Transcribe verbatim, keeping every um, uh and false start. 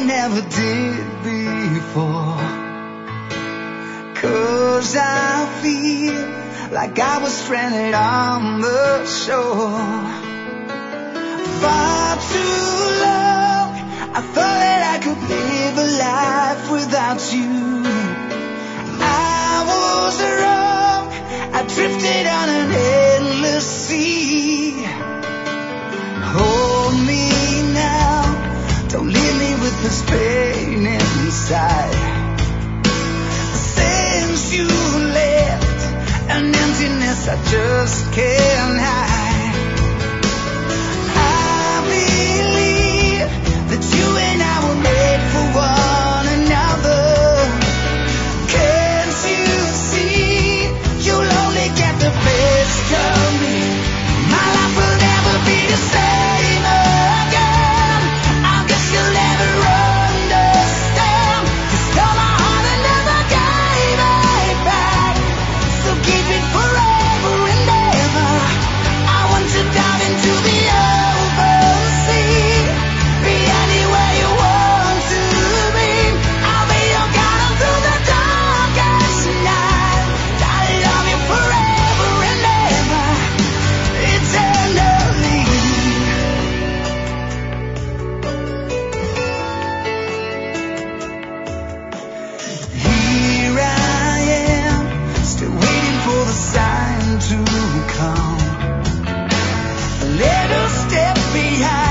never did before. 'Cause I feel like I was stranded on the shore. Far too long I thought that I could live a life without you. I was wrong, I drifted on an endless sea. Hold me now, don't leave me with this pain inside. Since you left, an emptiness I just can't hide. I believe that you and I were made for one another. Can't you see, you'll only get the best of me. My life will never be the same again. I guess you'll never understand. You stole my heart and never gave it back. So keep it forever and ever. I want to dive into the open sea. Be anywhere you want to be. I'll be your guide through the darkest night. I love you forever and ever, eternally. Here I am, still waiting for the sign to come. A little step behind.